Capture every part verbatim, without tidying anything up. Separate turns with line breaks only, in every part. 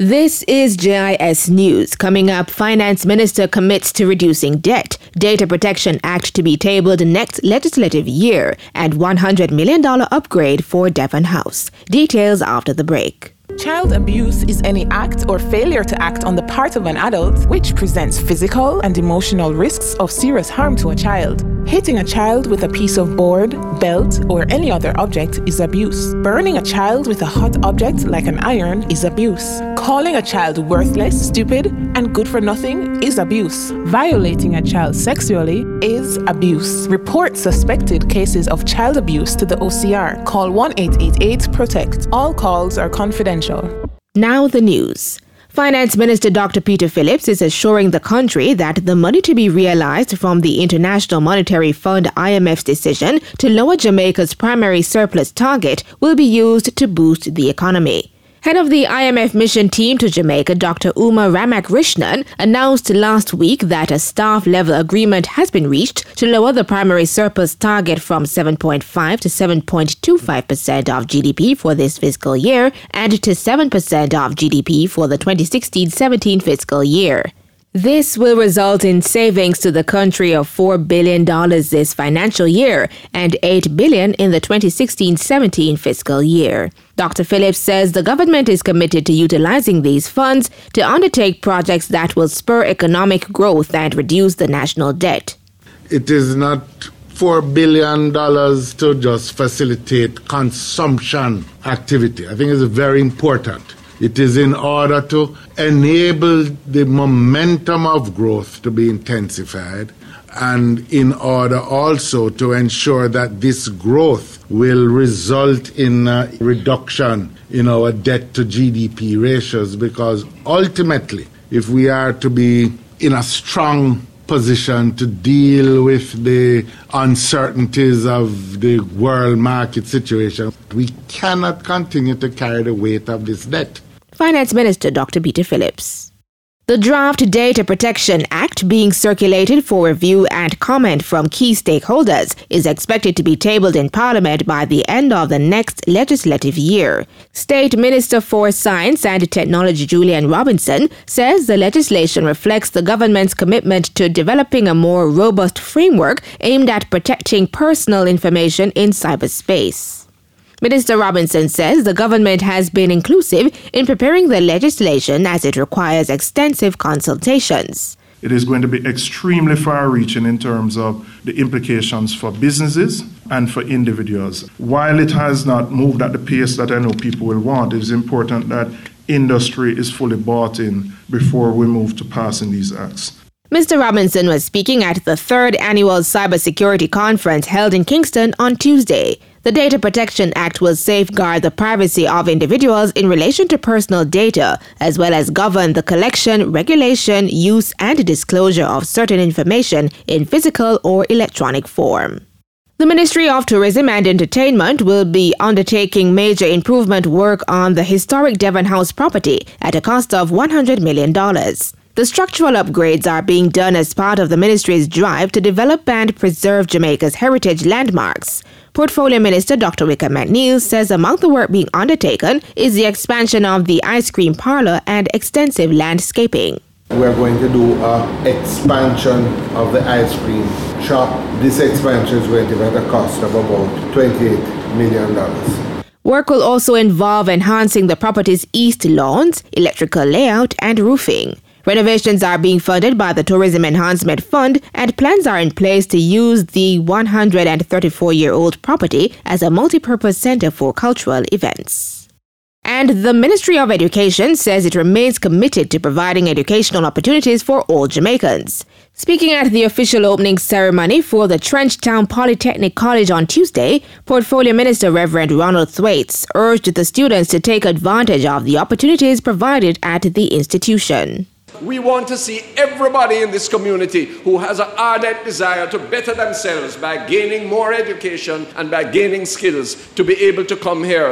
This is J I S News. Coming up, Finance Minister commits to reducing debt, Data Protection Act to be tabled next legislative year, and one hundred million dollars upgrade for Devon House. Details after the break.
Child abuse is any act or failure to act on the part of an adult which presents physical and emotional risks of serious harm to a child. Hitting a child with a piece of board, belt, or any other object is abuse. Burning a child with a hot object like an iron is abuse. Calling a child worthless, stupid, and good for nothing is abuse. Violating a child sexually is abuse. Report suspected cases of child abuse to the O C R. Call one eight eight eight PROTECT. All calls are confidential.
Now the news. Finance Minister Doctor Peter Phillips is assuring the country that the money to be realized from the International Monetary Fund I M F's decision to lower Jamaica's primary surplus target will be used to boost the economy. Head of the I M F mission team to Jamaica, Doctor Uma Ramakrishnan, announced last week that a staff-level agreement has been reached to lower the primary surplus target from seven point five to seven point two five percent of G D P for this fiscal year and to seven percent of G D P for the twenty sixteen seventeen fiscal year. This will result in savings to the country of four billion dollars this financial year and eight billion dollars in the twenty sixteen seventeen fiscal year. Doctor Phillips says the government is committed to utilizing these funds to undertake projects that will spur economic growth and reduce the national debt.
It is not four billion dollars to just facilitate consumption activity. I think it's very important. It is in order to enable the momentum of growth to be intensified and in order also to ensure that this growth will result in a reduction in our debt to G D P ratios, because ultimately, if we are to be in a strong position to deal with the uncertainties of the world market situation, we cannot continue to carry the weight of this debt.
Finance Minister Doctor Peter Phillips. The draft Data Protection Act being circulated for review and comment from key stakeholders is expected to be tabled in Parliament by the end of the next legislative year. State Minister for Science and Technology Julian Robinson says the legislation reflects the government's commitment to developing a more robust framework aimed at protecting personal information in cyberspace. Minister Robinson says the government has been inclusive in preparing the legislation as it requires extensive consultations.
It is going to be extremely far-reaching in terms of the implications for businesses and for individuals. While it has not moved at the pace that I know people will want, it is important that industry is fully bought in before we move to passing these acts.
Mister Robinson was speaking at the third annual Cybersecurity Conference held in Kingston on Tuesday. The Data Protection Act will safeguard the privacy of individuals in relation to personal data, as well as govern the collection, regulation, use, and disclosure of certain information in physical or electronic form. The Ministry of Tourism and Entertainment will be undertaking major improvement work on the historic Devon House property at a cost of one hundred million dollars. The structural upgrades are being done as part of the ministry's drive to develop and preserve Jamaica's heritage landmarks. Portfolio Minister Doctor Wickham McNeil says among the work being undertaken is the expansion of the ice cream parlor and extensive landscaping.
We are going to do an expansion of the ice cream shop. This expansion is going to be at a cost of about twenty-eight million dollars.
Work will also involve enhancing the property's east lawns, electrical layout, and roofing. Renovations are being funded by the Tourism Enhancement Fund, and plans are in place to use the one hundred thirty-four-year-old property as a multi-purpose center for cultural events. And the Ministry of Education says it remains committed to providing educational opportunities for all Jamaicans. Speaking at the official opening ceremony for the Trenchtown Polytechnic College on Tuesday, Portfolio Minister Reverend Ronald Thwaites urged the students to take advantage of the opportunities provided at the institution.
We want to see everybody in this community who has an ardent desire to better themselves by gaining more education and by gaining skills to be able to come here.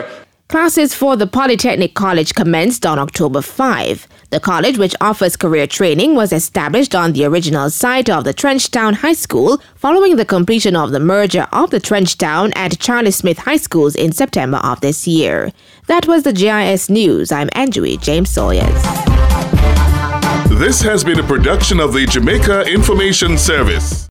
Classes for the Polytechnic College commenced on October fifth. The college, which offers career training, was established on the original site of the Trenchtown High School following the completion of the merger of the Trenchtown and Charlie Smith High Schools in September of this year. That was the G I S News. I'm Andrew James Sawyers.
This has been a production of the Jamaica Information Service.